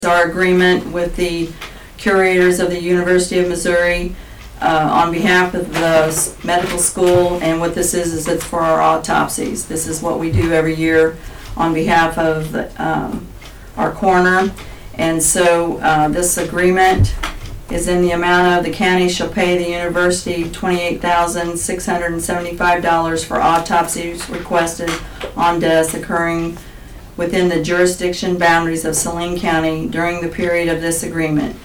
Our agreement with the curators of the University of Missouri on behalf of the medical school, and what this is it's for our autopsies. This is what we do every year on behalf of our coroner. And so this agreement is in the amount of the county shall pay the university $28,675 for autopsies requested on deaths occurring within the jurisdiction boundaries of Saline County during the period of this agreement.